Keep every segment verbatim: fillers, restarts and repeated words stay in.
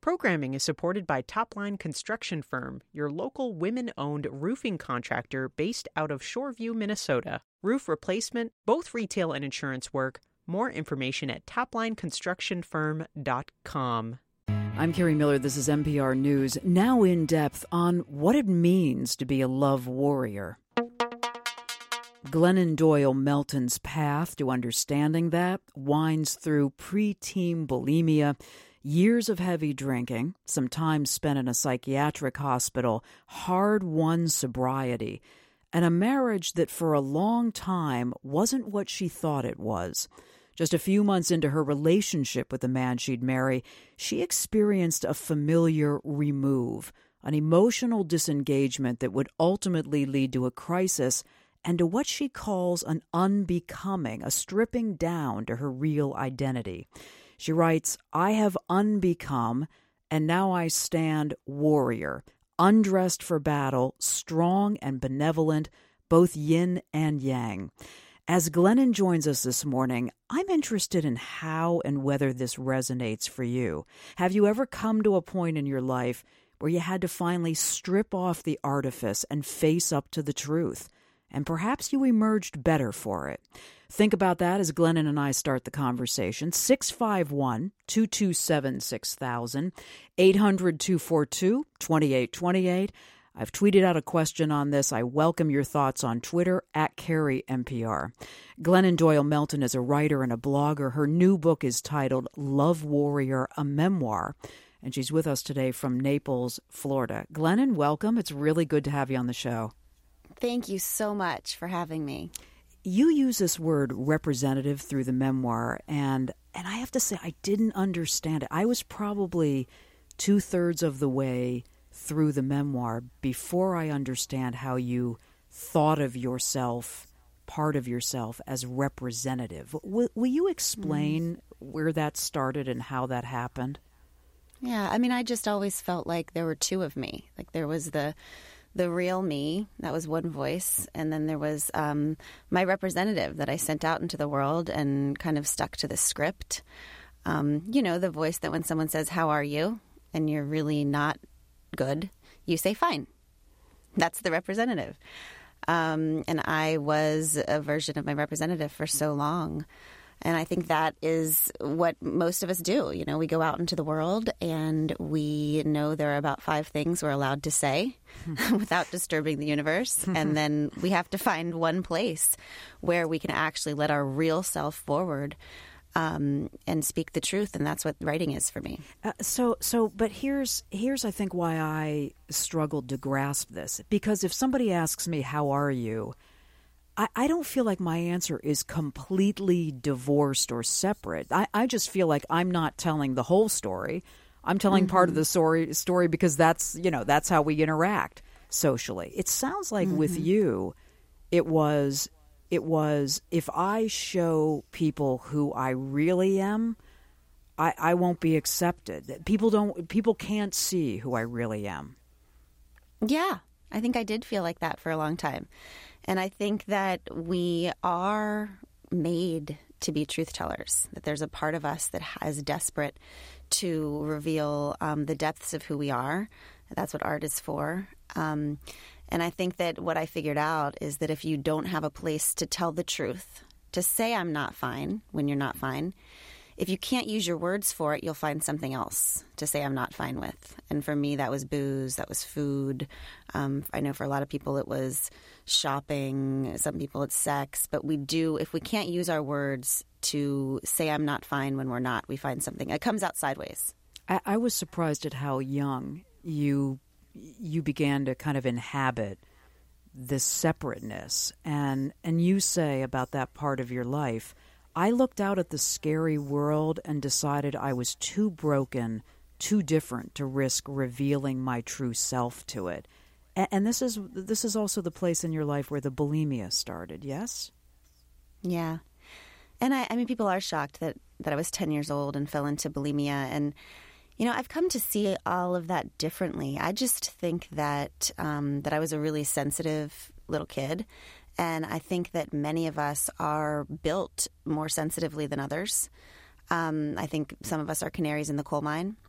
Programming is supported by Topline Construction Firm, your local women-owned roofing contractor based out of Shoreview, Minnesota. Roof replacement, both retail and insurance work. More information at topline construction firm dot com. I'm Carrie Miller. This is N P R News. Now in depth on what it means to be a love warrior. Glennon Doyle Melton's path to understanding that winds through preteen bulimia, years of heavy drinking, some time spent in a psychiatric hospital, hard-won sobriety, and a marriage that for a long time wasn't what she thought it was. Just a few months into her relationship with the man she'd marry, she experienced a familiar remove, an emotional disengagement that would ultimately lead to a crisis and to what she calls an unbecoming, a stripping down to her real identity. She writes, "I have unbecome, and now I stand warrior, undressed for battle, strong and benevolent, both yin and yang." As Glennon joins us this morning, I'm interested in how and whether this resonates for you. Have you ever come to a point in your life where you had to finally strip off the artifice and face up to the truth? And perhaps you emerged better for it. Think about that as Glennon and I start the conversation. six five one, two two seven, six thousand, eight hundred, two four two, two eight two eight. I've tweeted out a question on this. I welcome your thoughts on Twitter, at Carrie N P R. Glennon Doyle Melton is a writer and a blogger. Her new book is titled Love Warrior, a Memoir. And she's with us today from Naples, Florida. Glennon, welcome. It's really good to have you on the show. Thank you so much for having me. You use this word representative through the memoir, and and I have to say I didn't understand it. I was probably two-thirds of the way through the memoir before I understand how you thought of yourself, part of yourself, as representative. Will, will you explain mm-hmm. where that started and how that happened? Yeah, I mean, I just always felt like there were two of me. Like there was the the real me, that was one voice, and then there was um, my representative that I sent out into the world and kind of stuck to the script. Um, you know, the voice that when someone says, "How are you?" and you're really not good, you say, "Fine." That's the representative. Um, and I was a version of my representative for so long. And I think that is what most of us do. You know, we go out into the world and we know there are about five things we're allowed to say without disturbing the universe. And then we have to find one place where we can actually let our real self forward um, and speak the truth. And that's what writing is for me. Uh, so, so, but here's, here's, I think, why I struggled to grasp this. Because if somebody asks me, "How are you?" I, I don't feel like my answer is completely divorced or separate. I, I just feel like I'm not telling the whole story. I'm telling mm-hmm. part of the story, story because that's, you know, that's how we interact socially. It sounds like mm-hmm. with you, it was, it was, if I show people who I really am, I, I won't be accepted. People don't, people can't see who I really am. Yeah, I think I did feel like that for a long time. And I think that we are made to be truth tellers, that there's a part of us that is desperate to reveal um, the depths of who we are. That's what art is for. Um, and I think that what I figured out is that if you don't have a place to tell the truth, to say I'm not fine when you're not fine, if you can't use your words for it, you'll find something else to say I'm not fine with. And for me, that was booze, that was food. Um, I know for a lot of people it was shopping, some people it's sex. But we do, if we can't use our words to say I'm not fine when we're not, we find something. It comes out sideways. I, I was surprised at how young you you began to kind of inhabit this separateness. And and you say about that part of your life, "I looked out at the scary world and decided I was too broken, too different to risk revealing my true self to it." And, and this is this is also the place in your life where the bulimia started, yes? Yeah. And I, I mean, people are shocked that, that I was ten years old and fell into bulimia. And, you know, I've come to see all of that differently. I just think that um, that I was a really sensitive little kid. And I think that many of us are built more sensitively than others. Um, I think some of us are canaries in the coal mine.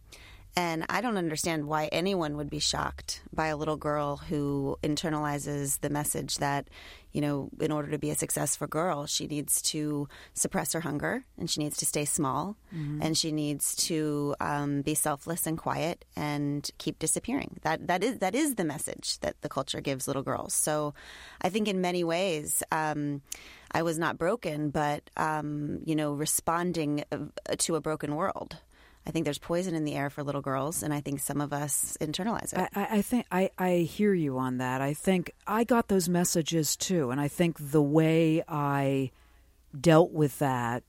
And I don't understand why anyone would be shocked by a little girl who internalizes the message that, you know, in order to be a successful girl, she needs to suppress her hunger and she needs to stay small mm-hmm. and she needs to um, be selfless and quiet and keep disappearing. That that is that is the message that the culture gives little girls. So I think in many ways um, I was not broken, but, um, you know, responding to a broken world. I think there's poison in the air for little girls, and I think some of us internalize it. I, I think I, I hear you on that. I think I got those messages too, and I think the way I dealt with that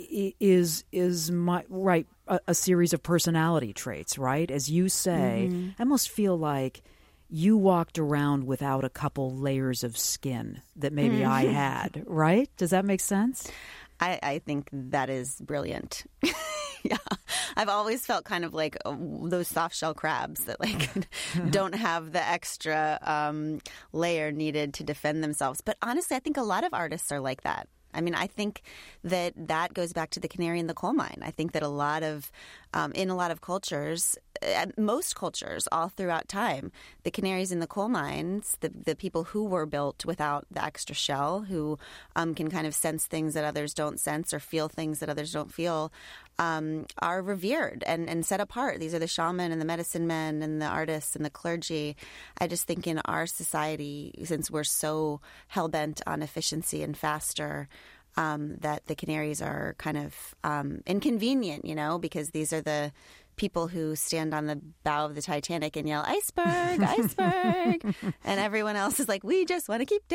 is is my right a, a series of personality traits. Right, as you say, mm-hmm. I almost feel like you walked around without a couple layers of skin that maybe mm-hmm. I had. Right? Does that make sense? I, I think that is brilliant. Yeah. I've always felt kind of like uh, those soft shell crabs that like don't have the extra um, layer needed to defend themselves. But honestly, I think a lot of artists are like that. I mean, I think that that goes back to the canary in the coal mine. I think that a lot of, um, in a lot of cultures, uh, most cultures all throughout time, the canaries in the coal mines, the, the people who were built without the extra shell, who um, can kind of sense things that others don't sense or feel things that others don't feel, um, are revered and, and set apart. These are the shaman and the medicine men and the artists and the clergy. I just think in our society, since we're so hell-bent on efficiency and faster, Um, that the canaries are kind of um, inconvenient, you know, because these are the people who stand on the bow of the Titanic and yell, iceberg, iceberg. And everyone else is like, we just want to keep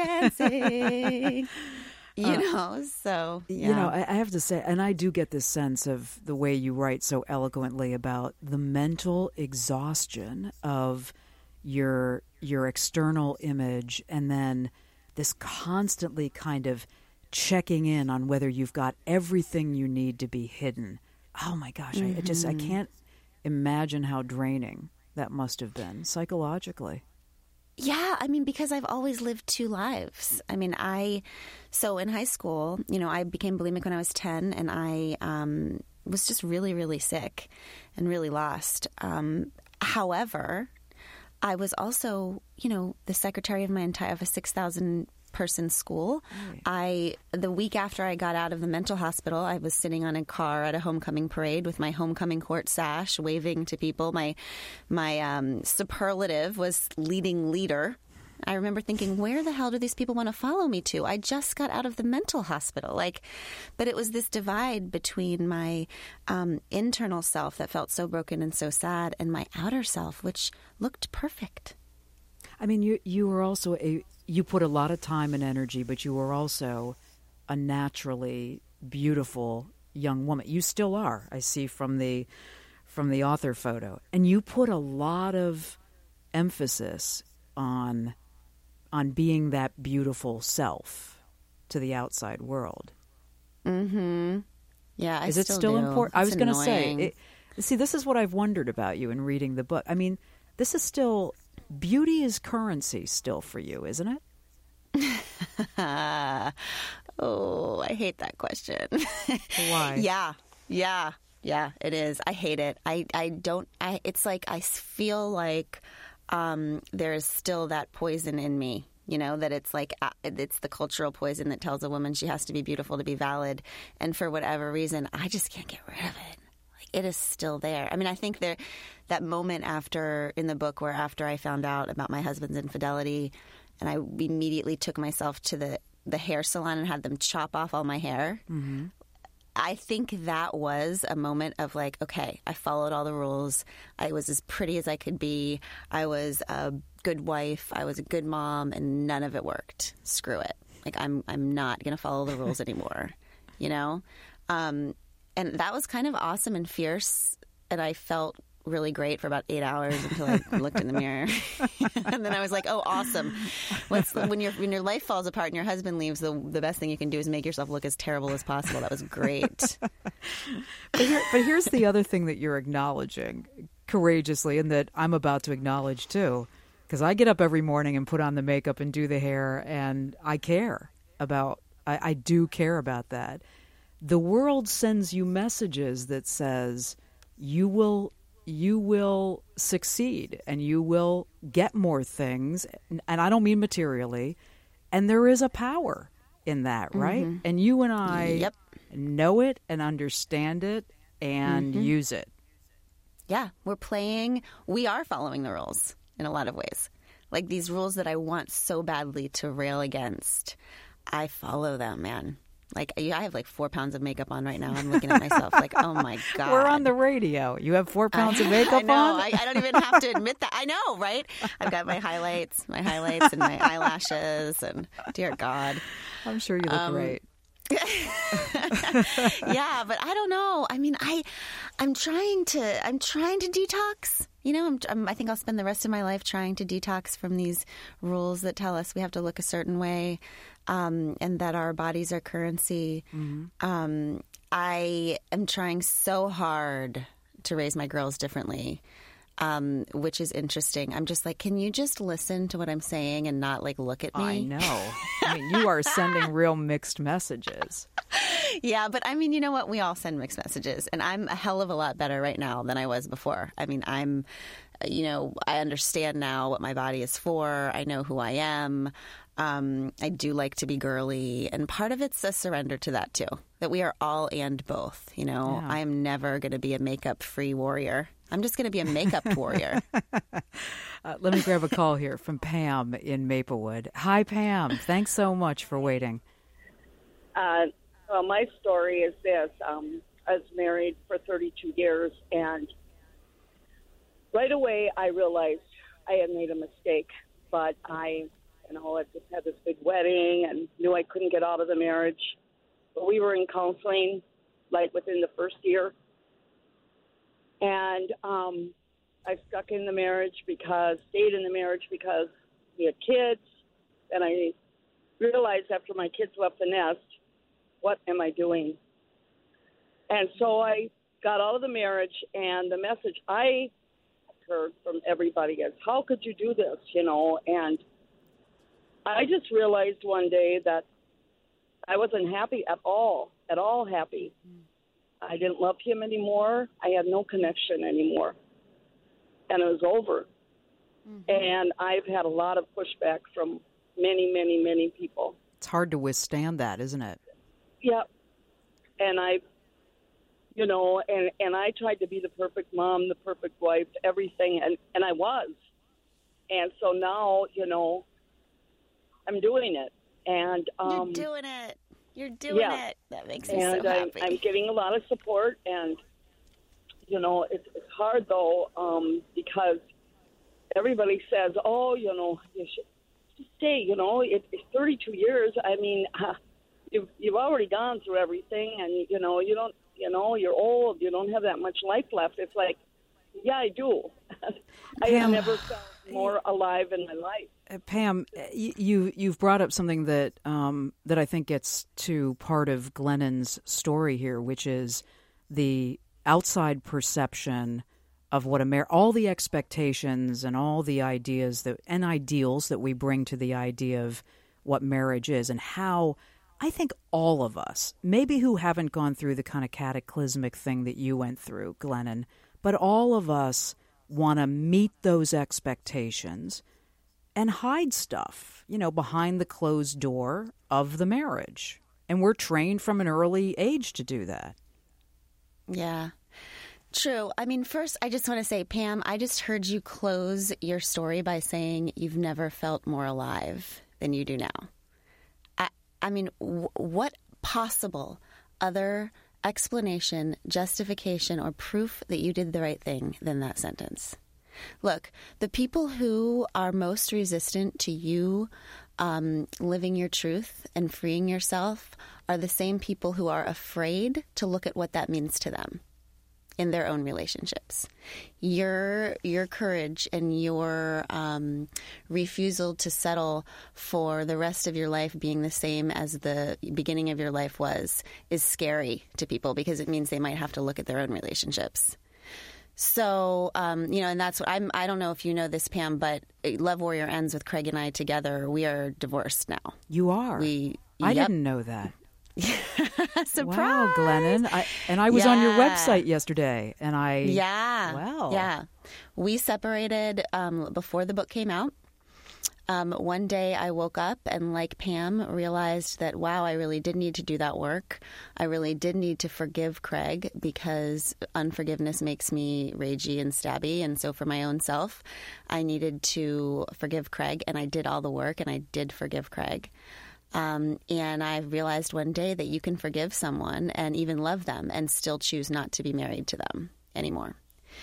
dancing, you uh, know, so. Yeah. You know, I, I have to say, and I do get this sense of the way you write so eloquently about the mental exhaustion of your your external image and then this constantly kind of checking in on whether you've got everything you need to be hidden. Oh my gosh, mm-hmm. I, I just I can't imagine how draining that must have been psychologically. Yeah, I mean, because I've always lived two lives. I mean, I, so in high school, you know, I became bulimic when I was ten, and I um, was just really, really sick and really lost. Um, however, I was also, you know, the secretary of my entire, of a six thousand person school. Right. I the week after I got out of the mental hospital, I was sitting on a car at a homecoming parade with my homecoming court sash, waving to people. My my um, superlative was leading leader. I remember thinking, where the hell do these people want to follow me to? I just got out of the mental hospital. Like, but it was this divide between my um, internal self that felt so broken and so sad, and my outer self, which looked perfect. I mean, you you were also a you put a lot of time and energy, but you were also a naturally beautiful young woman. You still are, I see from the from the author photo. And you put a lot of emphasis on on being that beautiful self to the outside world. Mm-hmm. Yeah, I Is it still, still do. important? I It's was going to say, annoying. it, see, this is what I've wondered about you in reading the book. I mean, this is still, beauty is currency still for you, isn't it? Oh, I hate that question. Why? Yeah, yeah, yeah, it is. I hate it. I, I don't, I, it's like I feel like um, there's still that poison in me. You know, that it's like, uh, it's the cultural poison that tells a woman she has to be beautiful to be valid. And for whatever reason, I just can't get rid of it. Like, it is still there. I mean, I think there, that moment after, in the book, where after I found out about my husband's infidelity, and I immediately took myself to the, the hair salon and had them chop off all my hair. Mm-hmm. I think that was a moment of like, okay, I followed all the rules. I was as pretty as I could be. I was a good wife. I was a good mom, and none of it worked. Screw it. Like, I'm I'm not going to follow the rules anymore, you know? Um, and that was kind of awesome and fierce, and I felt really great for about eight hours until I looked in the mirror. And then I was like, oh, awesome. Let's, when, your, when your life falls apart and your husband leaves, the, the best thing you can do is make yourself look as terrible as possible. That was great. But, here, but here's the other thing that you're acknowledging courageously, and that I'm about to acknowledge too, because I get up every morning and put on the makeup and do the hair, and I care about, I, I do care about that. The world sends you messages that says you will you will succeed and you will get more things. And I don't mean materially. And there is a power in that, right? Mm-hmm. And you and I yep. know it and understand it and mm-hmm. use it. Yeah, we're playing. We are following the rules in a lot of ways. Like these rules that I want so badly to rail against, I follow them, man. Like, I have like four pounds of makeup on right now. I'm looking at myself like, oh my God. We're on the radio. You have four pounds I, of makeup I know. on? I, I don't even have to admit that. I know, right? I've got my highlights, my highlights and my eyelashes and dear God. I'm sure you look um, great. Yeah, but I don't know. I mean, I, I'm trying to, I'm trying to detox. You know, I'm, I'm, I think I'll spend the rest of my life trying to detox from these rules that tell us we have to look a certain way, um, and that our bodies are currency. Mm-hmm. Um, I am trying so hard to raise my girls differently. Um, which is interesting. I'm just like, can you just listen to what I'm saying and not like look at me? I know. I mean, you are sending real mixed messages. Yeah, but I mean, you know what? We all send mixed messages, and I'm a hell of a lot better right now than I was before. I mean, I'm, you know, I understand now what my body is for. I know who I am. Um, I do like to be girly, and part of it's a surrender to that too. That we are all and both. You know, yeah. I am never going to be a makeup-free warrior. I'm just going to be a makeup warrior. uh, let me grab a call here from Pam in Maplewood. Hi, Pam. Thanks so much for waiting. Uh, well, my story is this. Um, I was married for thirty-two years, and right away I realized I had made a mistake. But I, you know, I just had this big wedding and knew I couldn't get out of the marriage. But we were in counseling, like, within the first year. And um, I stuck in the marriage because, stayed in the marriage because we had kids. And I realized after my kids left the nest, what am I doing? And so I got out of the marriage, and the message I heard from everybody is, how could you do this, you know? And I just realized one day that I wasn't happy at all, at all happy. Mm. I didn't love him anymore. I had no connection anymore. And it was over. Mm-hmm. And I've had a lot of pushback from many, many, many people. It's hard to withstand that, isn't it? Yeah. And I, you know, and, and I tried to be the perfect mom, the perfect wife, everything, and, and I was. And so now, you know, I'm doing it. And um, You're doing it. You're doing yeah. it. That makes me and so happy. I'm, I'm getting a lot of support, and, you know, it's, it's hard, though, um, because everybody says, oh, you know, you should just stay, you know, it, it's thirty-two years. I mean, uh, you've, you've already gone through everything, and, you know, you don't, you know, you're old. You don't have that much life left. It's like, yeah, I do. I have never felt more alive in my life. Uh, Pam, you you've brought up something that um, that I think gets to part of Glennon's story here, which is the outside perception of what Amer- all the expectations and all the ideas that and ideals that we bring to the idea of what marriage is, and how I think all of us, maybe who haven't gone through the kind of cataclysmic thing that you went through, Glennon, but all of us want to meet those expectations and hide stuff, you know, behind the closed door of the marriage. And we're trained from an early age to do that. Yeah, true. I mean, first, I just want to say, Pam, I just heard you close your story by saying you've never felt more alive than you do now. I, I mean, w- what possible other explanation, justification, or proof that you did the right thing than that sentence? Look, the people who are most resistant to you um, living your truth and freeing yourself are the same people who are afraid to look at what that means to them in their own relationships. Your your courage and your um, refusal to settle for the rest of your life being the same as the beginning of your life was is scary to people, because it means they might have to look at their own relationships. So, um, you know, and that's what I'm, I don't know if you know this, Pam, but Love Warrior ends with Craig and I together. We are divorced now. You are? We. I yep. didn't know that. Surprise! Wow, Glennon. I, and I was yeah. on your website yesterday, and I... Yeah. Wow. Yeah. We separated um, before the book came out. Um, one day I woke up and, like Pam, realized that, wow, I really did need to do that work. I really did need to forgive Craig because unforgiveness makes me ragey and stabby. And so for my own self, I needed to forgive Craig, and I did all the work, and I did forgive Craig. Um, and I realized one day that you can forgive someone and even love them and still choose not to be married to them anymore.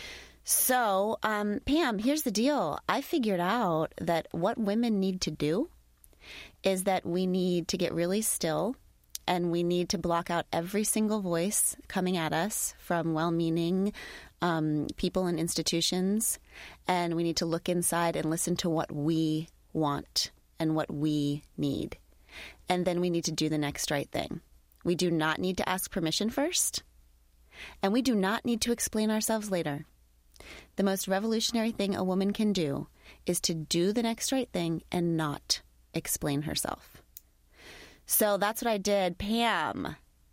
So, um, Pam, here's the deal. I figured out that what women need to do is that we need to get really still, and we need to block out every single voice coming at us from well-meaning um, people and institutions, and we need to look inside and listen to what we want and what we need. And then we need to do the next right thing. We do not need to ask permission first, and we do not need to explain ourselves later. The most revolutionary thing a woman can do is to do the next right thing and not explain herself. So that's what I did. Pam,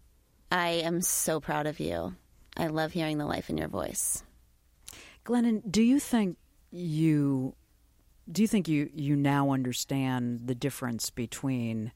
I am so proud of you. I love hearing the life in your voice. Glennon, do you think you do you think you, you now understand the difference between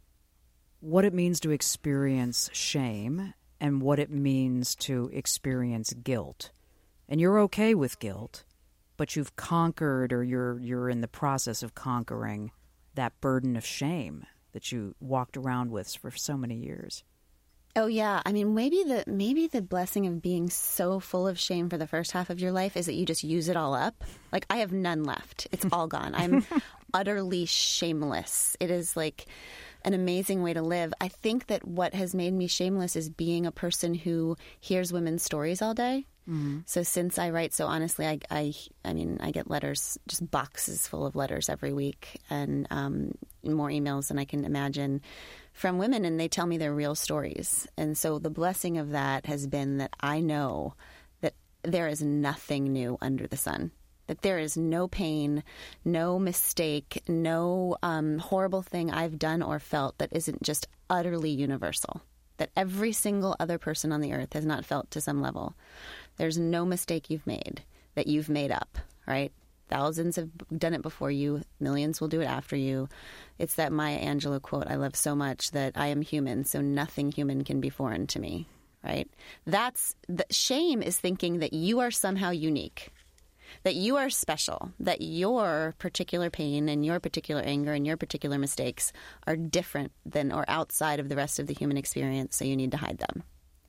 what it means to experience shame and what it means to experience guilt? And you're okay with guilt, but you've conquered, or you're you're in the process of conquering that burden of shame that you walked around with for so many years. Oh yeah, I mean, maybe the maybe the blessing of being so full of shame for the first half of your life is that you just use it all up. Like, I have none left; it's all gone. I'm utterly shameless. It is like an amazing way to live. I think that what has made me shameless is being a person who hears women's stories all day. Mm-hmm. So since I write so honestly, I, I, I mean, I get letters, just boxes full of letters every week, and um, more emails than I can imagine from women, and they tell me their real stories. And so the blessing of that has been that I know that there is nothing new under the sun, that there is no pain, no mistake, no um, horrible thing I've done or felt that isn't just utterly universal, that every single other person on the earth has not felt to some level. There's no mistake you've made that you've made up, right? Thousands have done it before you. Millions will do it after you. It's that Maya Angelou quote I love so much, that I am human, so nothing human can be foreign to me, right? That's the shame is thinking that you are somehow unique, that you are special, that your particular pain and your particular anger and your particular mistakes are different than or outside of the rest of the human experience, so you need to hide them.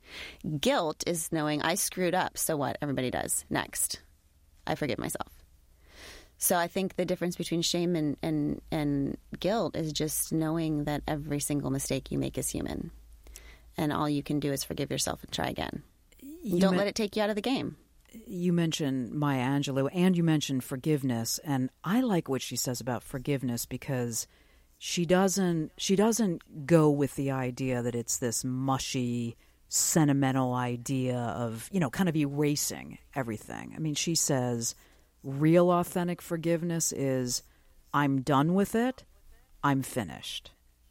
Guilt is knowing I screwed up, so what? Everybody does. Next. I forgive myself. So I think the difference between shame and, and, and guilt is just knowing that every single mistake you make is human. And all you can do is forgive yourself and try again. You Don't let it take you out of the game. You mentioned Maya Angelou, and you mentioned forgiveness, and I like what she says about forgiveness because she doesn't she doesn't go with the idea that it's this mushy, sentimental idea of, you know, kind of erasing everything. I mean, she says real authentic forgiveness is I'm done with it, I'm finished.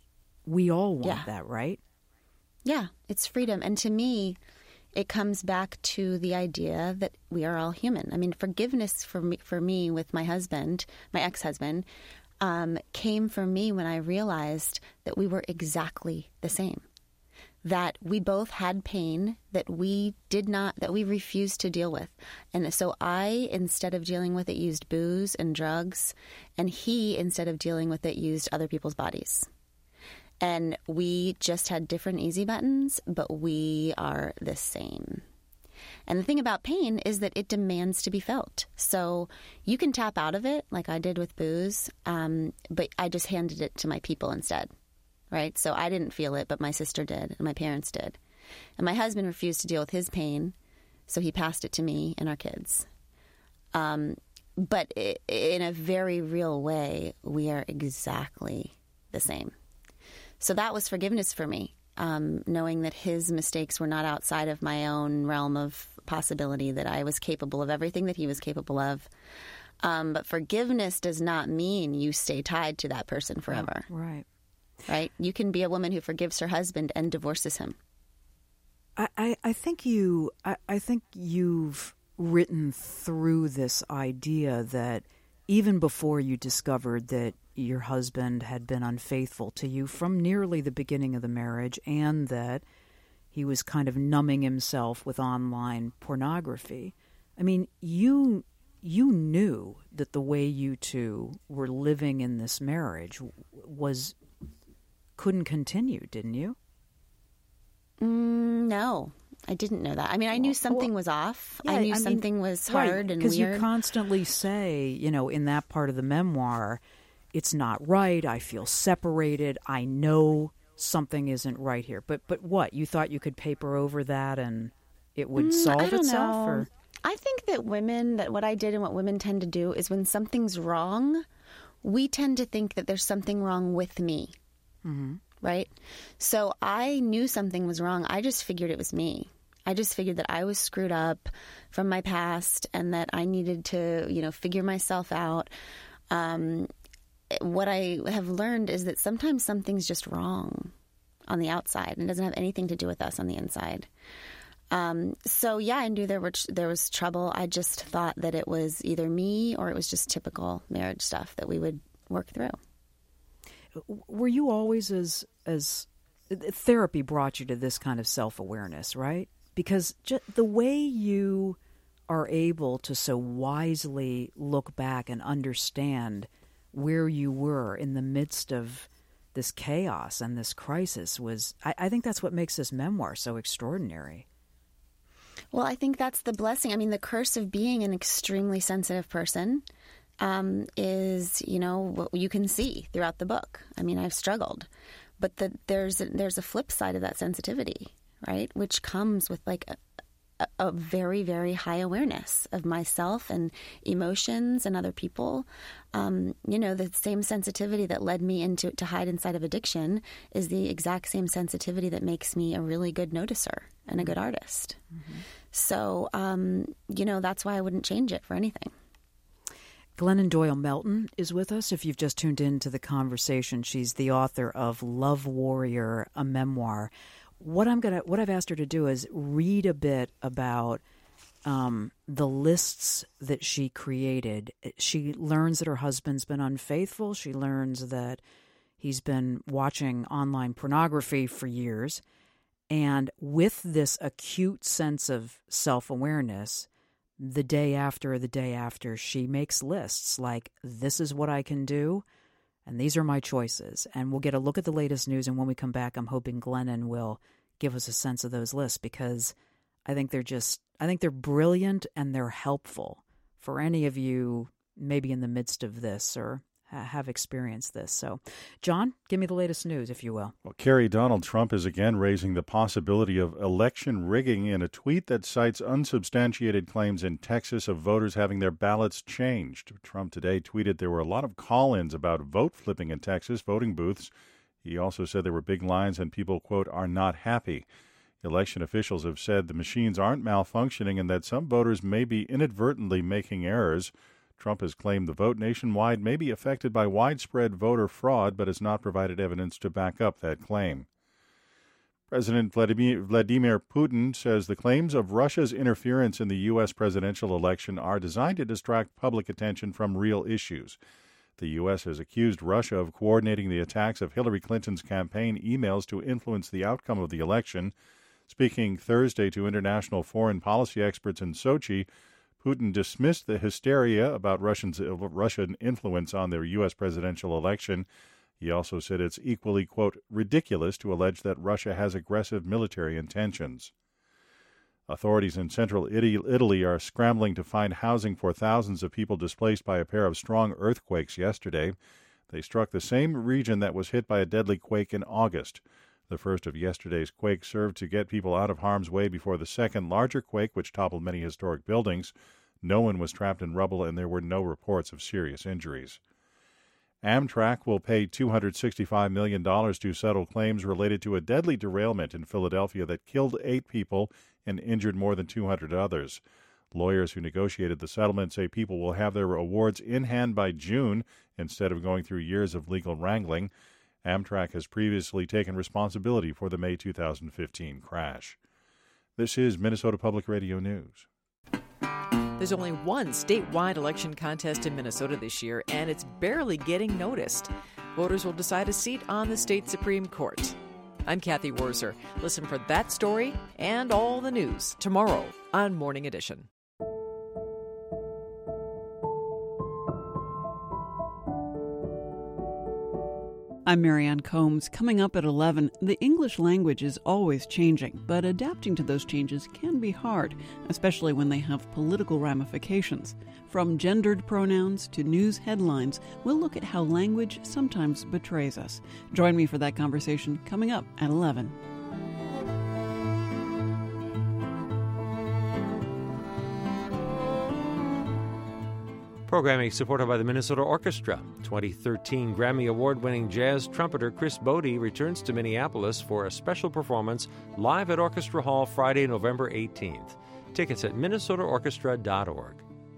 We all want yeah. that, right? Yeah, it's freedom. And to me, it comes back to the idea that we are all human. I mean, forgiveness for me, for me with my husband, my ex-husband, um, came for me when I realized that we were exactly the same. That we both had pain that we did not, that we refused to deal with. And so I, instead of dealing with it, used booze and drugs. And he, instead of dealing with it, used other people's bodies. And we just had different easy buttons, but we are the same. And the thing about pain is that it demands to be felt. So you can tap out of it, like I did with booze, um, but I just handed it to my people instead. Right? So I didn't feel it, but my sister did, and my parents did. And my husband refused to deal with his pain, so he passed it to me and our kids. Um, but it, in a very real way, we are exactly the same. So that was forgiveness for me, um, knowing that his mistakes were not outside of my own realm of possibility, that I was capable of everything that he was capable of. Um, but forgiveness does not mean you stay tied to that person forever. Right. right? You can be a woman who forgives her husband and divorces him. I, I, I think you I, I think you've written through this idea that even before you discovered that your husband had been unfaithful to you from nearly the beginning of the marriage, and that he was kind of numbing himself with online pornography. I mean, you you knew that the way you two were living in this marriage was couldn't continue, didn't you? Mm, no, I didn't know that. I mean, I knew something was off. Yeah, I knew I mean, something was right, hard and weird. Because you constantly say, you know, in that part of the memoir, it's not right, I feel separated, I know something isn't right here. But but what? You thought you could paper over that and it would Mm, solve I don't itself? know. Or? I think that women, that what I did and what women tend to do is when something's wrong, we tend to think that there's something wrong with me. Mm-hmm. Right? So I knew something was wrong. I just figured it was me. I just figured that I was screwed up from my past and that I needed to, you know, figure myself out. Um, what I have learned is that sometimes something's just wrong on the outside and doesn't have anything to do with us on the inside. Um, so yeah, I knew there were there was trouble. I just thought that it was either me or it was just typical marriage stuff that we would work through. Were you always as as therapy brought you to this kind of self-awareness, right? Because just the way you are able to so wisely look back and understand where you were in the midst of this chaos and this crisis was, I, I think that's what makes this memoir so extraordinary. Well, I think that's the blessing. I mean, the curse of being an extremely sensitive person um, is, you know, what you can see throughout the book. I mean, I've struggled, but the, there's a, there's a flip side of that sensitivity, right? Which comes with like a, a, a very, very high awareness of myself and emotions and other people. Um, you know, the same sensitivity that led me into to hide inside of addiction is the exact same sensitivity that makes me a really good noticer and a good artist. Mm-hmm. So, um, you know, that's why I wouldn't change it for anything. Glennon Doyle Melton is with us. If you've just tuned into the conversation, she's the author of Love Warrior, a memoir. What I'm gonna, what I've asked her to do is read a bit about um, the lists that she created. She learns that her husband's been unfaithful. She learns that he's been watching online pornography for years. And with this acute sense of self-awareness, the day after or the day after, she makes lists like, this is what I can do, and these are my choices. And we'll get a look at the latest news, and when we come back, I'm hoping Glennon will give us a sense of those lists, because I think they're just, I think they're brilliant and they're helpful for any of you maybe in the midst of this or have experienced this. So, John, give me the latest news, if you will. Well, Carrie, Donald Trump is again raising the possibility of election rigging in a tweet that cites unsubstantiated claims in Texas of voters having their ballots changed. Trump today tweeted there were a lot of call-ins about vote flipping in Texas, voting booths. He also said there were big lines and people, quote, are not happy. Election officials have said the machines aren't malfunctioning and that some voters may be inadvertently making errors. Trump has claimed the vote nationwide may be affected by widespread voter fraud, but has not provided evidence to back up that claim. President Vladimir, Vladimir Putin says the claims of Russia's interference in the U S presidential election are designed to distract public attention from real issues. The U S has accused Russia of coordinating the attacks of Hillary Clinton's campaign emails to influence the outcome of the election. Speaking Thursday to international foreign policy experts in Sochi, Putin dismissed the hysteria about Russians, Russian influence on the U S presidential election. He also said it's equally, quote, ridiculous to allege that Russia has aggressive military intentions. Authorities in central Italy are scrambling to find housing for thousands of people displaced by a pair of strong earthquakes yesterday. They struck the same region that was hit by a deadly quake in August. The first of yesterday's quakes served to get people out of harm's way before the second larger quake, which toppled many historic buildings. No one was trapped in rubble, and there were no reports of serious injuries. Amtrak will pay two hundred sixty-five million dollars to settle claims related to a deadly derailment in Philadelphia that killed eight people and injured more than two hundred others. Lawyers who negotiated the settlement say people will have their awards in hand by June instead of going through years of legal wrangling. Amtrak has previously taken responsibility for the May two thousand fifteen crash. This is Minnesota Public Radio News. There's only one statewide election contest in Minnesota this year, and it's barely getting noticed. Voters will decide a seat on the state Supreme Court. I'm Kathy Worzer. Listen for that story and all the news tomorrow on Morning Edition. I'm Marianne Combs. Coming up at eleven, the English language is always changing, but adapting to those changes can be hard, especially when they have political ramifications. From gendered pronouns to news headlines, we'll look at how language sometimes betrays us. Join me for that conversation coming up at eleven. Programming supported by the Minnesota Orchestra. twenty thirteen Grammy Award-winning jazz trumpeter Chris Bode returns to Minneapolis for a special performance live at Orchestra Hall Friday, November eighteenth. Tickets at minnesota orchestra dot org.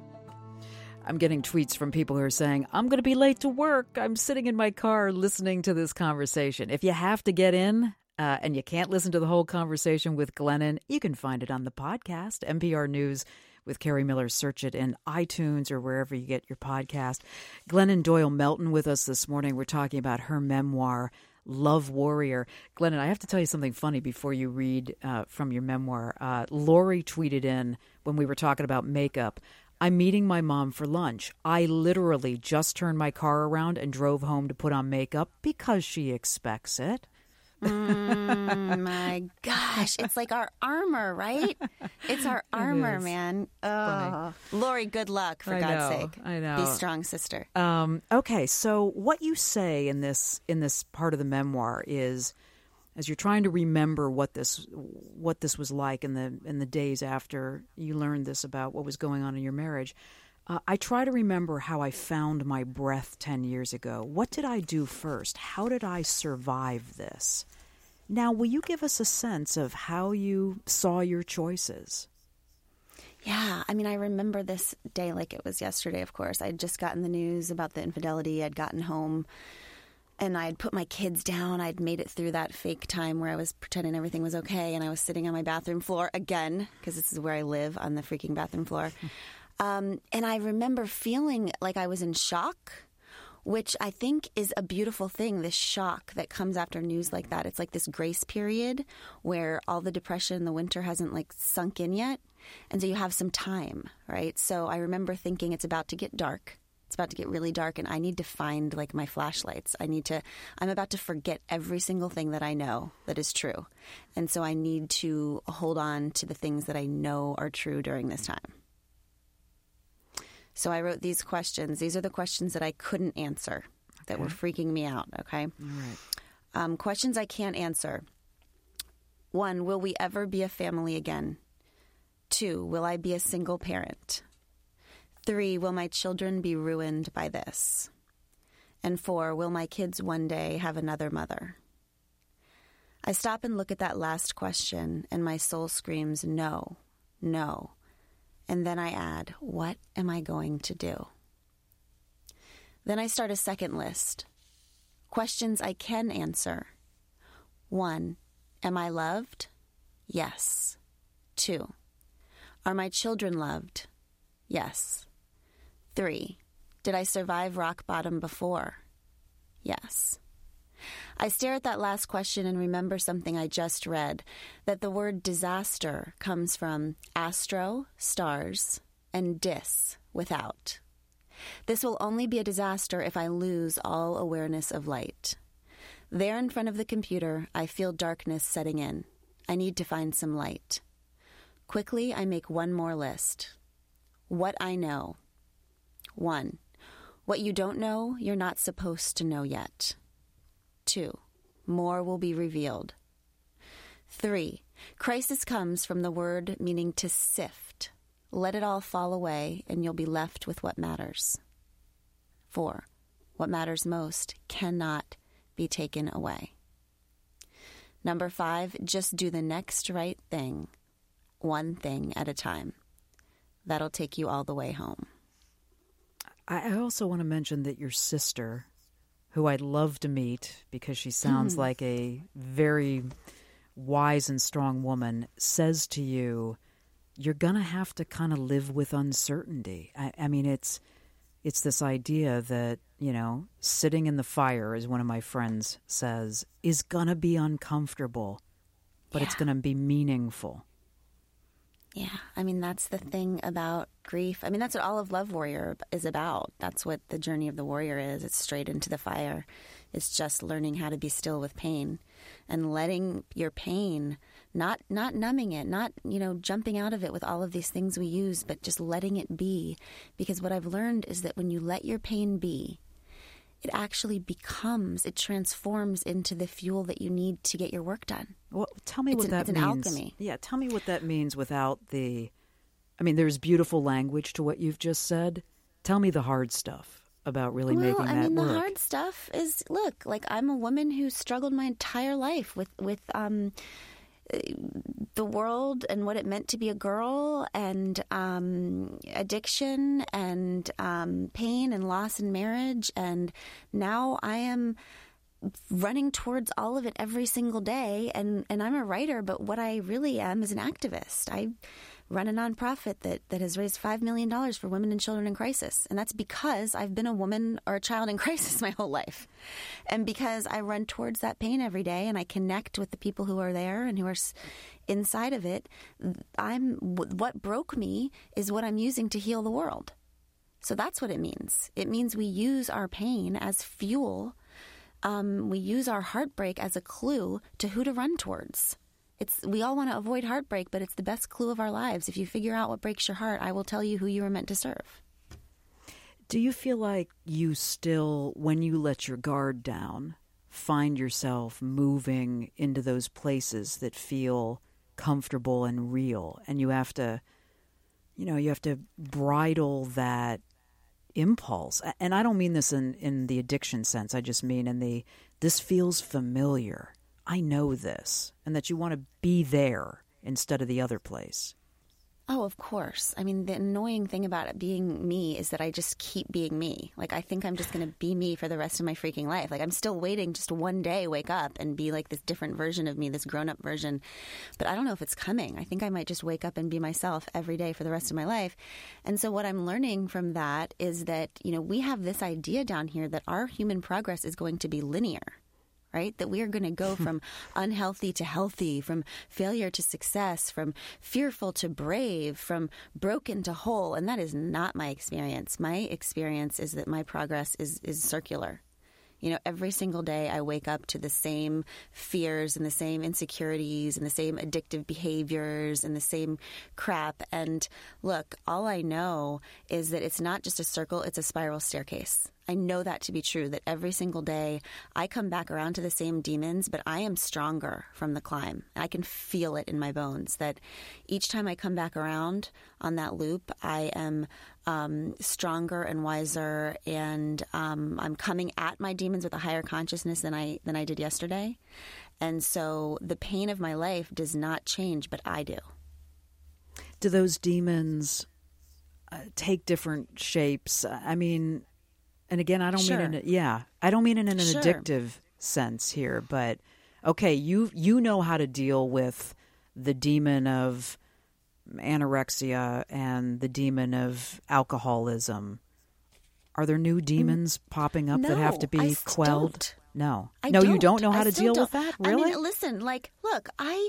I'm getting tweets from people who are saying, I'm going to be late to work. I'm sitting in my car listening to this conversation. If you have to get in uh, and you can't listen to the whole conversation with Glennon, you can find it on the podcast, N P R News with Carrie Miller. Search it in iTunes or wherever you get your podcast. Glennon Doyle Melton with us this morning. We're talking about her memoir, Love Warrior. Glennon, I have to tell you something funny before you read uh, from your memoir. Uh, Lori tweeted in when we were talking about makeup, I'm meeting my mom for lunch. I literally just turned my car around and drove home to put on makeup because she expects it. Mm, my gosh, it's like our armor, right? It's our armor, man. Oh, Lori, good luck, for I God's know, sake. I know. Be strong, sister. Um, okay, so what you say in this in this part of the memoir is, as you're trying to remember what this what this was like in the in the days after you learned this about what was going on in your marriage. Uh, I try to remember how I found my breath ten years ago. What did I do first? How did I survive this? Now, will you give us a sense of how you saw your choices? Yeah, I mean, I remember this day like it was yesterday, of course. I had just gotten the news about the infidelity. I'd gotten home, and I had put my kids down. I'd made it through that fake time where I was pretending everything was okay, and I was sitting on my bathroom floor again, because this is where I live, on the freaking bathroom floor. Um, and I remember feeling like I was in shock, which I think is a beautiful thing, this shock that comes after news like that. It's like this grace period where all the depression in the winter hasn't like sunk in yet. And so you have some time, right? So I remember thinking it's about to get dark. It's about to get really dark, and I need to find like my flashlights. I need to, I'm about to forget every single thing that I know that is true. And so I need to hold on to the things that I know are true during this time. So I wrote these questions. These are the questions that I couldn't answer, that okay. were freaking me out, okay? All right. Um, questions I can't answer. One, will we ever be a family again? Two, will I be a single parent? Three, will my children be ruined by this? And four, will my kids one day have another mother? I stop and look at that last question, and my soul screams, no, no. And then I add, what am I going to do? Then I start a second list. Questions I can answer. One, am I loved? Yes. Two, are my children loved? Yes. Three, did I survive rock bottom before? Yes. I stare at that last question and remember something I just read, that the word disaster comes from astro, stars, and dis, without. This will only be a disaster if I lose all awareness of light. There in front of the computer, I feel darkness setting in. I need to find some light. Quickly, I make one more list. What I know. One, what you don't know, you're not supposed to know yet. Two, more will be revealed. Three, crisis comes from the word meaning to sift. Let it all fall away, and you'll be left with what matters. Four, what matters most cannot be taken away. Number five, just do the next right thing, one thing at a time. That'll take you all the way home. I also want to mention that your sister, who I'd love to meet because she sounds mm. like a very wise and strong woman, says to you, you're going to have to kind of live with uncertainty. I, I mean, it's it's this idea that, you know, sitting in the fire, as one of my friends says, is going to be uncomfortable, but yeah. it's going to be meaningful. Yeah, I mean, that's the thing about grief. I mean, that's what all of Love Warrior is about. That's what the journey of the warrior is. It's straight into the fire. It's just learning how to be still with pain and letting your pain, not not numbing it, not, you know, jumping out of it with all of these things we use, but just letting it be. Because what I've learned is that when you let your pain be, it actually becomes, it transforms into the fuel that you need to get your work done. Well, tell me it's what an, that it's an means. Alchemy. Yeah, tell me what that means without the, I mean, there's beautiful language to what you've just said. Tell me the hard stuff about really well, making I that mean, work. The hard stuff is, look, like I'm a woman who struggled my entire life with, with, um, the world and what it meant to be a girl and um, addiction and um, pain and loss in marriage. And now I am running towards all of it every single day. And, and I'm a writer, but what I really am is an activist. I run a nonprofit that, that has raised five million dollars for women and children in crisis. And that's because I've been a woman or a child in crisis my whole life. And because I run towards that pain every day and I connect with the people who are there and who are inside of it, I'm what broke me is what I'm using to heal the world. So that's what it means. It means we use our pain as fuel. Um, we use our heartbreak as a clue to who to run towards. It's, we all want to avoid heartbreak, but it's the best clue of our lives. If you figure out what breaks your heart, I will tell you who you were meant to serve. Do you feel like you still, when you let your guard down, find yourself moving into those places that feel comfortable and real, and you have to, you know, you have to bridle that impulse? And I don't mean this in, in the addiction sense. I just mean in the, this feels familiar. I know this, and that you want to be there instead of the other place. Oh, of course. I mean, the annoying thing about it being me is that I just keep being me. Like, I think I'm just going to be me for the rest of my freaking life. Like, I'm still waiting just one day wake up and be like this different version of me, this grown-up version. But I don't know if it's coming. I think I might just wake up and be myself every day for the rest of my life. And so what I'm learning from that is that, you know, we have this idea down here that our human progress is going to be linear. Right? That we are going to go from unhealthy to healthy, from failure to success, from fearful to brave, from broken to whole. And that is not my experience. My experience is that my progress is, is circular. You know, every single day I wake up to the same fears and the same insecurities and the same addictive behaviors and the same crap. And look, all I know is that it's not just a circle, it's a spiral staircase. I know that to be true, that every single day I come back around to the same demons, but I am stronger from the climb. I can feel it in my bones that each time I come back around on that loop, I am um, stronger and wiser, and um, I'm coming at my demons with a higher consciousness than I than I did yesterday. And so the pain of my life does not change, but I do. Do those demons uh, take different shapes? I mean... And again, I don't sure. mean in a, yeah, I don't mean in an sure. addictive sense here, but okay, you you know how to deal with the demon of anorexia and the demon of alcoholism. Are there new demons mm. popping up no, that have to be I quelled? Don't. No, I no, don't. you don't know how I to deal don't. with that. Really? I mean, listen, like, look, I.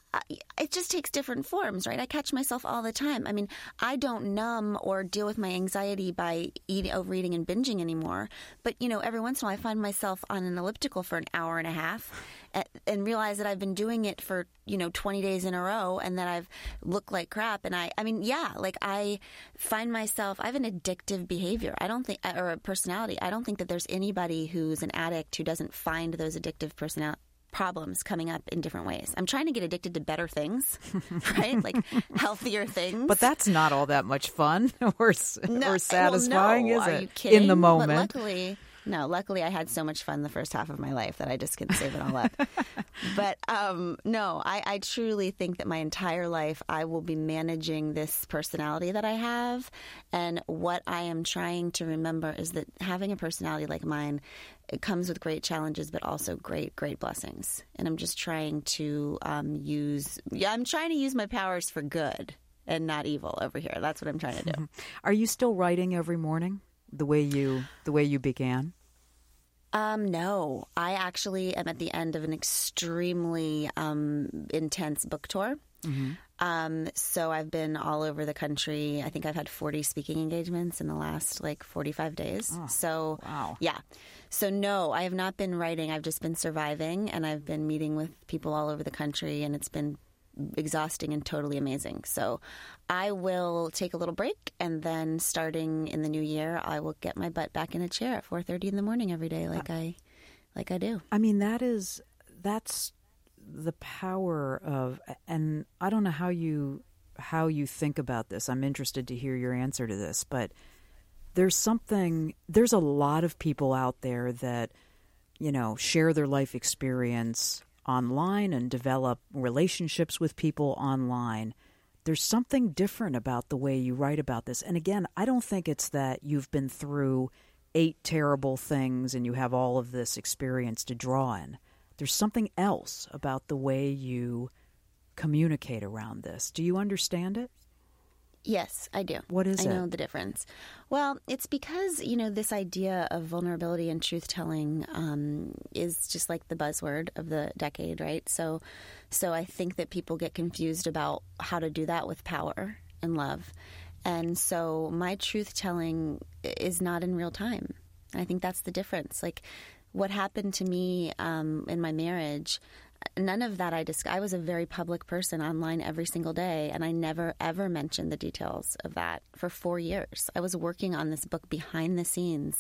It just takes different forms, right? I catch myself all the time. I mean, I don't numb or deal with my anxiety by eating, overeating and binging anymore. But, you know, every once in a while I find myself on an elliptical for an hour and a half and, and realize that I've been doing it for, you know, twenty days in a row and that I've looked like crap. And I, I mean, yeah, like I find myself, I have an addictive behavior. I don't think, or a personality. I don't think that there's anybody who's an addict who doesn't find those addictive personality problems coming up in different ways. I'm trying to get addicted to better things, right? Like healthier things. But that's not all that much fun or, no, or satisfying, well, no. is Are it? You kidding? In the moment. But luckily, No, luckily I had so much fun the first half of my life that I just couldn't save it all up. But um, no, I, I truly think that my entire life I will be managing this personality that I have. And what I am trying to remember is that having a personality like mine, it comes with great challenges, but also great, great blessings. And I'm just trying to um, use, yeah, I'm trying to use my powers for good and not evil over here. That's what I'm trying to do. Are you still writing every morning the way you the way you began? Um, no, I actually am at the end of an extremely um, intense book tour. Mm-hmm. Um, so I've been all over the country. I think I've had forty speaking engagements in the last like forty-five days. Oh, so wow. Yeah. So no, I have not been writing. I've just been surviving, and I've been meeting with people all over the country, and it's been exhausting and totally amazing. So I will take a little break, and then starting in the new year, I will get my butt back in a chair at four thirty in the morning every day, like uh, I, like I do. I mean, that is that's the power of, and I don't know how you how you think about this. I'm interested to hear your answer to this, but there's something. There's a lot of people out there that, you know, share their life experience online and develop relationships with people online. There's something different about the way you write about this. And again, I don't think it's that you've been through eight terrible things and you have all of this experience to draw in. There's something else about the way you communicate around this. Do you understand it? Yes, I do. What is I it? I know the difference. Well, it's because, you know, this idea of vulnerability and truth-telling um, is just like the buzzword of the decade, right? So, so I think that people get confused about how to do that with power and love. And so my truth-telling is not in real time. And I think that's the difference. Like what happened to me um, in my marriage, none of that I discussed. I was a very public person online every single day, and I never, ever mentioned the details of that for four years. I was working on this book behind the scenes,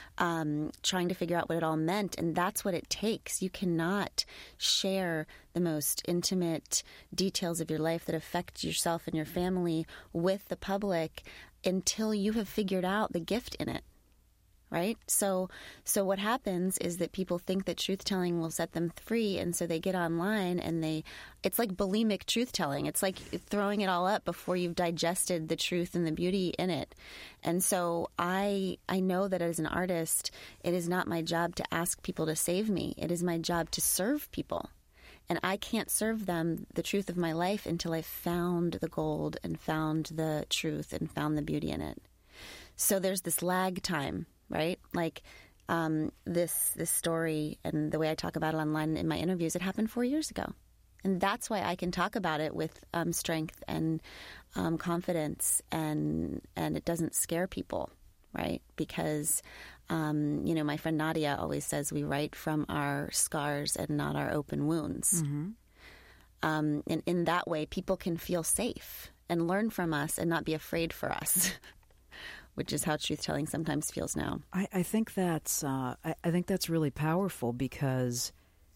um, trying to figure out what it all meant, and that's what it takes. You cannot share the most intimate details of your life that affect yourself and your family with the public until you have figured out the gift in it. Right? So so what happens is that people think that truth-telling will set them free, and so they get online and they, it's like bulimic truth-telling. It's like throwing it all up before you've digested the truth and the beauty in it. And so I I know that as an artist, it is not my job to ask people to save me. It is my job to serve people. And I can't serve them the truth of my life until I've found the gold and found the truth and found the beauty in it. So there's this lag time. Right? Like um, this this story and the way I talk about it online in my interviews, it happened four years ago. And that's why I can talk about it with um, strength and um, confidence, and and it doesn't scare people, right? Because, um, you know, my friend Nadia always says we write from our scars and not our open wounds. Mm-hmm. Um, and in that way, people can feel safe and learn from us and not be afraid for us. Which is how truth-telling sometimes feels now. I, I think that's uh, I, I think that's really powerful because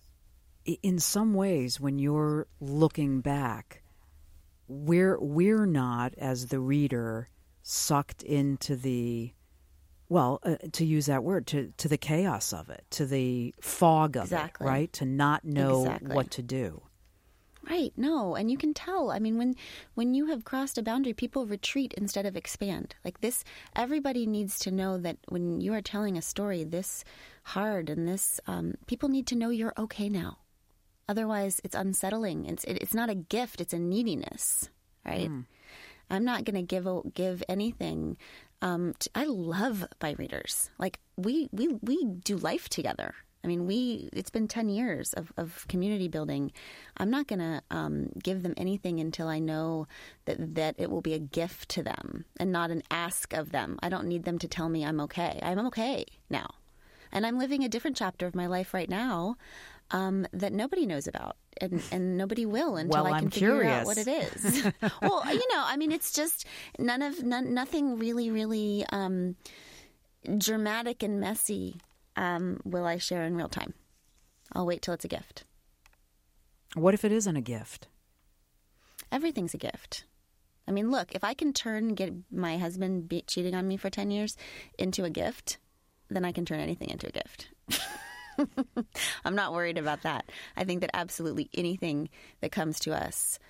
in some ways, when you're looking back, we're we're not, as the reader, sucked into the well, uh, to use that word, to to the chaos of it, to the fog of exactly. it, right? To not know exactly. what to do. Right. No. And you can tell. I mean, when when you have crossed a boundary, people retreat instead of expand. Like this, everybody needs to know that when you are telling a story this hard and this, um, people need to know you're okay now. Otherwise, it's unsettling. It's it, it's not a gift. It's a neediness. Right. Mm. I'm not going to give a, give anything. Um, to, I love my readers. Like we we we do life together. I mean, we it's been ten years of, of community building. I'm not going to um, give them anything until I know that, that it will be a gift to them and not an ask of them. I don't need them to tell me I'm okay. I'm okay now. And I'm living a different chapter of my life right now um, that nobody knows about and, and nobody will until well, I can I'm figure curious. out what it is. Well, you know, I mean, it's just none of none, nothing really, really um, dramatic and messy. Um, will I share in real time? I'll wait till it's a gift. What if it isn't a gift? Everything's a gift. I mean, look, if I can turn get my husband be- cheating on me for ten years into a gift, then I can turn anything into a gift. I'm not worried about that. I think that absolutely anything that comes to us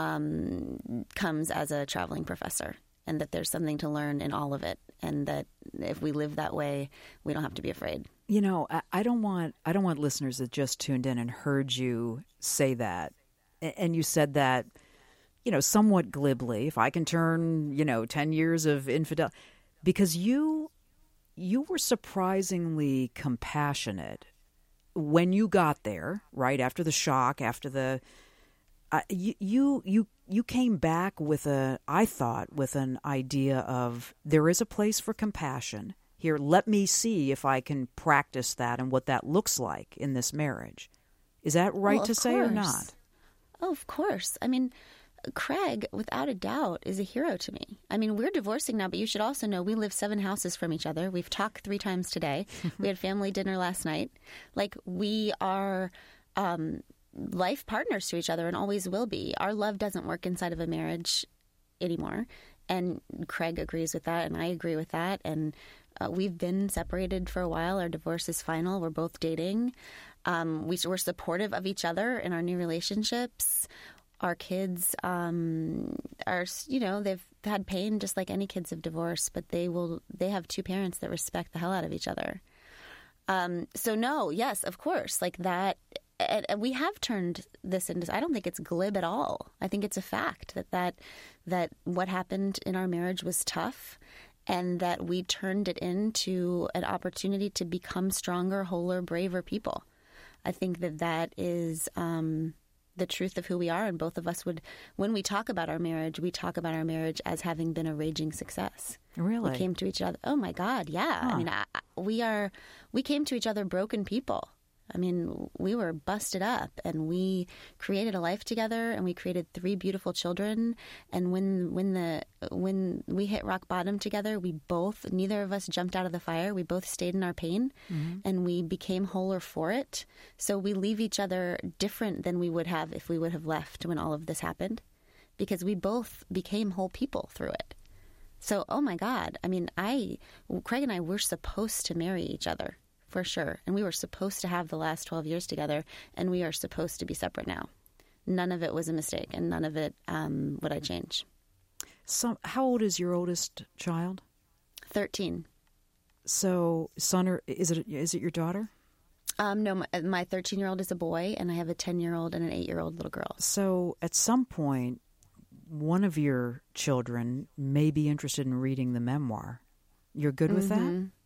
um, comes as a traveling professor, and that there's something to learn in all of it, and that if we live that way, we don't have to be afraid. You know, I, I don't want I don't want listeners that just tuned in and heard you say that, and you said that, you know, somewhat glibly. If I can turn, you know, ten years of infidelity, because you you were surprisingly compassionate when you got there, right after the shock, after the uh, you you you you came back with a I thought with an idea of there is a place for compassion. Here, let me see if I can practice that and what that looks like in this marriage. Is that right well, to say course. or not? Oh, of course. I mean, Craig, without a doubt, is a hero to me. I mean, we're divorcing now, but you should also know we live seven houses from each other. We've talked three times today. We had family dinner last night. Like, we are um, life partners to each other and always will be. Our love doesn't work inside of a marriage anymore. And Craig agrees with that, and I agree with that. And uh, we've been separated for a while. Our divorce is final. We're both dating. Um, we, we're supportive of each other in our new relationships. Our kids um, are, you know, they've had pain just like any kids of divorce, but they will. They have two parents that respect the hell out of each other. Um, so no, yes, of course, like that. And, and we have turned this into. I don't think it's glib at all. I think it's a fact that that that what happened in our marriage was tough, and that we turned it into an opportunity to become stronger, wholer, braver people. I think that that is. Um, the truth of who we are, and both of us would, when we talk about our marriage, we talk about our marriage as having been a raging success. Really? We came to each other. Oh my God, yeah. Huh. I mean, I, we are. We came to each other broken people. I mean, we were busted up, and we created a life together, and we created three beautiful children. And when when the when we hit rock bottom together, we both, neither of us jumped out of the fire. We both stayed in our pain, mm-hmm. and we became wholer for it. So we leave each other different than we would have if we would have left when all of this happened, because we both became whole people through it. So, oh my God, I mean, I, Craig and I were supposed to marry each other. For sure. And we were supposed to have the last twelve years together, and we are supposed to be separate now. None of it was a mistake, and none of it um, would I change. So, how old is your oldest child? thirteen. So, son, or is it is it your daughter? Um, no, my, my thirteen-year-old is a boy, and I have a ten-year-old and an eight-year-old little girl. So, at some point, one of your children may be interested in reading the memoir. You're good with mm-hmm. that?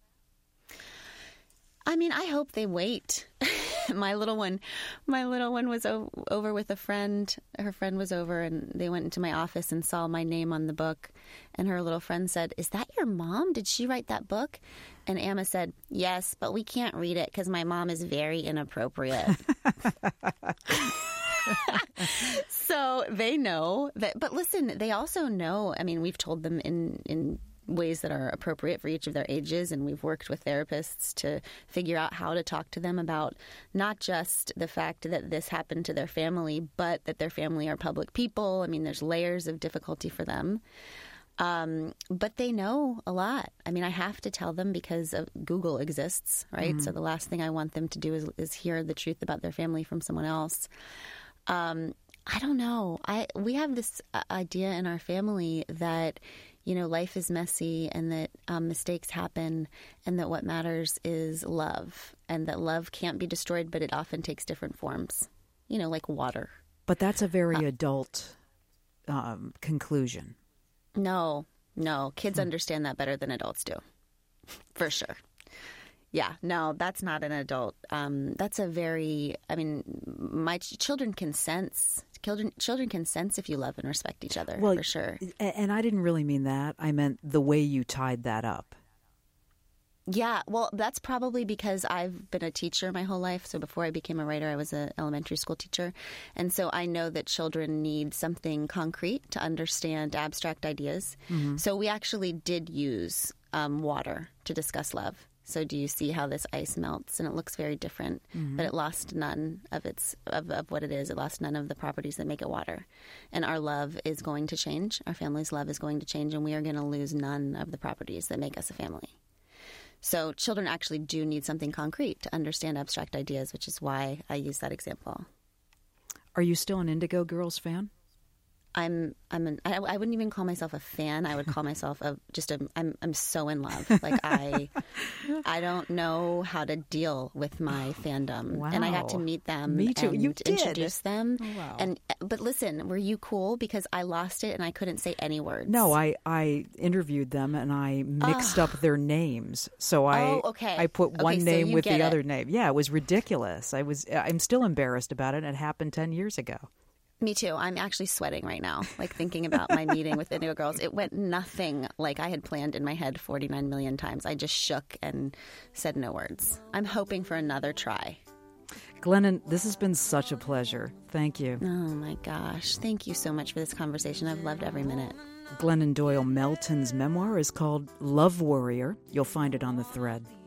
I mean, I hope they wait. my little one, my little one was o- over with a friend. Her friend was over, and they went into my office and saw my name on the book. And her little friend said, "Is that your mom? Did she write that book?" And Amma said, "Yes, but we can't read it because my mom is very inappropriate." So they know that. But listen, they also know. I mean, we've told them in in. ways that are appropriate for each of their ages, and we've worked with therapists to figure out how to talk to them about not just the fact that this happened to their family, but that their family are public people. I mean, there's layers of difficulty for them. Um, but they know a lot. I mean, I have to tell them because of Google exists, right? Mm-hmm. So the last thing I want them to do is, is hear the truth about their family from someone else. Um, I don't know. I we have this idea in our family that, you know, life is messy, and that um, mistakes happen, and that what matters is love, and that love can't be destroyed, but it often takes different forms, you know, like water. But that's a very uh, adult um, conclusion. No, no. Kids hmm. understand that better than adults do, for sure. Yeah, no, that's not an adult. Um, that's a very, I mean, my ch- children can sense. Children, children can sense if you love and respect each other, well, for sure. And I didn't really mean that. I meant the way you tied that up. Yeah, well, that's probably because I've been a teacher my whole life. So before I became a writer, I was an elementary school teacher. And so I know that children need something concrete to understand abstract ideas. Mm-hmm. So we actually did use um, water to discuss love. So do you see how this ice melts? And it looks very different, mm-hmm. but it lost none of its of, of what it is. It lost none of the properties that make it water. And our love is going to change. Our family's love is going to change, and we are going to lose none of the properties that make us a family. So children actually do need something concrete to understand abstract ideas, which is why I use that example. Are you still an Indigo Girls fan? I'm I'm an I, I wouldn't even call myself a fan. I would call myself a just a I'm I'm so in love. Like I I don't know how to deal with my fandom. Wow. And I got to meet them. Me too. And You did. introduce them. Oh, wow. And but listen, were you cool? Because I lost it and I couldn't say any words. No, I, I interviewed them and I mixed Oh. up their names. So I Oh, okay. I put Okay, one so name you with get the it. other name. Yeah, it was ridiculous. I was I'm still embarrassed about it. It happened ten years ago. Me too. I'm actually sweating right now, like thinking about my meeting with Indigo Girls. It went nothing like I had planned in my head forty-nine million times. I just shook and said no words. I'm hoping for another try. Glennon, this has been such a pleasure. Thank you. Oh my gosh. Thank you so much for this conversation. I've loved every minute. Glennon Doyle Melton's memoir is called Love Warrior. You'll find it on The Thread.